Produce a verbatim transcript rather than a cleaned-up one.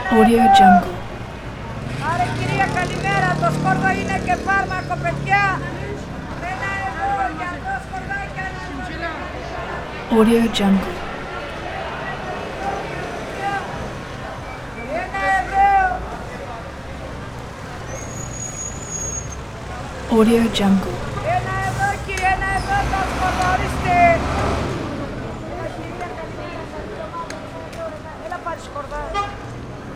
Audio Jungle. Άρε κυρία καλημέρα, το σκόρδο είναι και φάρμακο παιδιά. Ένα ευρώ για το σκορδάκι. Audio Jungle. Ένα ευρώ. Audio Jungle.